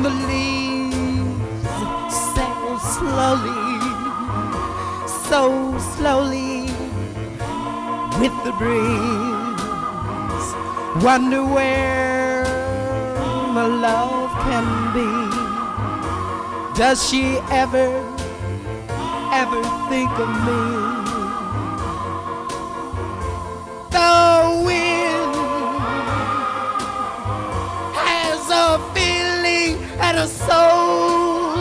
and the leaves sail slowly, so slowly with the breeze. Wonder where my love can be. Does she ever think of me? The wind has a feeling and a soul.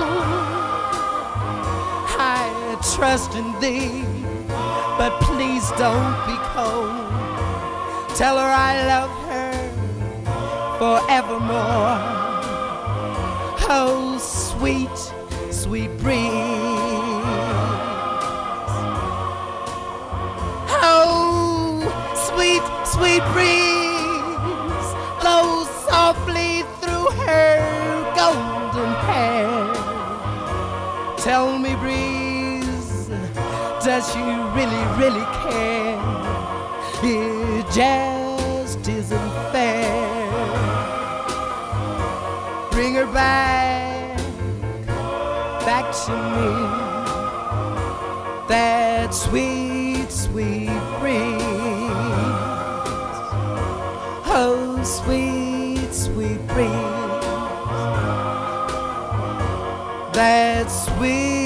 I trust in thee, but please don't be cold. Tell her I love her forevermore. Oh, sweet, sweet breeze. Oh, sweet, sweet breeze blows softly through her golden hair. Tell me, breeze, does she really, really care? It just isn't fair. Bring her back to me. That sweet, sweet breeze. Oh, sweet, sweet breeze. That sweet